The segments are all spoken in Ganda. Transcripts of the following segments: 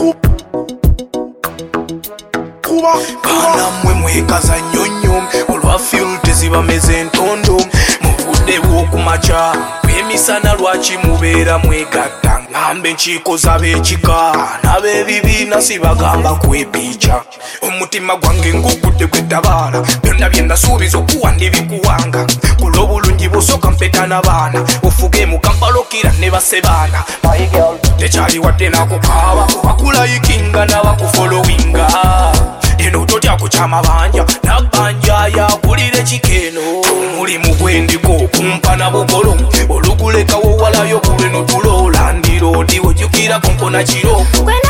Bana mwe mwekaza nnyo olwa filte zibameze entondo muvudde bw'okumakya emisana lwaki mubeera mwegatta ngambe enkiiko z'ab'ekika n'ab'ebibiina sibagamba kwepiica omutima gwange ngugudde gwetabaala byonna bye nasuubiza okuwa ndibikuwanga kulw'obulungi busooka mpeta n'abaana ofuge mu kampalokira ne basebaana tekyali wadde nakukaaba bakulayikinga n'abakufolowinga eno totya kukyamabanja nabbanja yakulira ekikeeno omulimu gwendiko okumpa na bugolo olugulekawo walayo kulweno tuloola ndiroodi ojjukira kumpona kiro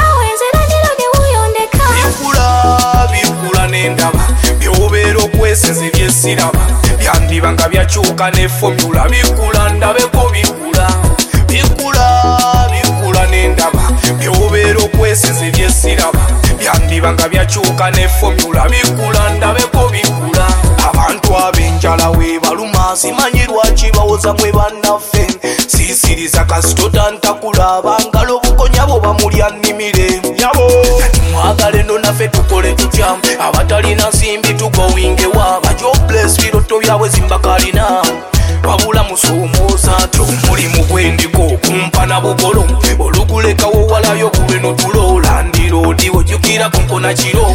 bikula n'endaba byobeera okwesiza ebyesiraba byandiba nga byakyuka ne fomula bikula ndabeko bikula n'endaba byobeera okwesiza ebyesiraba byandiba nga byakyuka ne fomula bikula ndabeko bikula abantu ab'enjala weebaluma simanyi lwaki bawoza mwe bannaffe siisiriza kasitota ntakulaba ngalo obukonya bo bamulya nnimire yabo mwagale no naffe tukole tutya abatalina nsimbi tugowingewa bajobles biroto byabwe zimbakalina wabula musoomooza omulimu gwendiko okumpa na bugolo olugulekawo walayo kulweno tuloola ndiroodi ojjukira kumpona kiro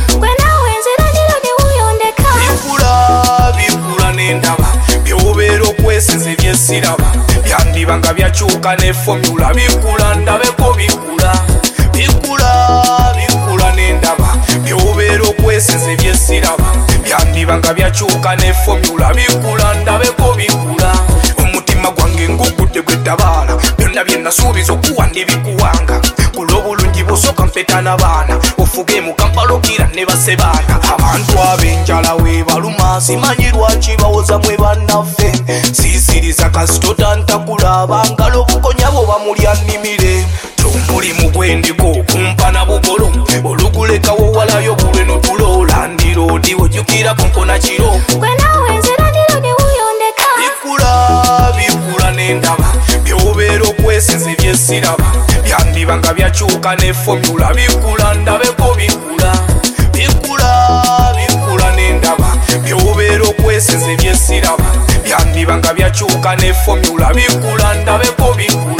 bikula n'endaba byobeera okwesiza ebyesiraba byandiba nga byakyuka ne fomula bikula ndabeko bikula n'endaba byobeera okwesiza ebyesiraba byandiba nga byakyuka ne fomula bikula ndabeko bikula omutima gwange ngugudde gwetabaala byonna bye nasuubiza okuwa ndibikuwanga kulw'obulungi busooka mpeta n'abaana ofuge mu kampalokira ne basebaana abantu ab'enjala weebaluma simanyi lwaki bawoza mwe bannaffe siisiriza kasitota ntakulaba ngalo obukonya bo bamulya nnimire omulimu gwendiko okumpa na bugolo olugulekawo walayo bulweno tuloola ndiroodi ojjukira kumpona kiro bikula n'endaba byobeera okwesiza ebyesiraba byandiba nga byakyuka ne fomula bikula ndabeko bikula n'endaba byobeera okwesiza ebyesiraba byandiba nga byakyuka ne fomula bikula ndabeko bikula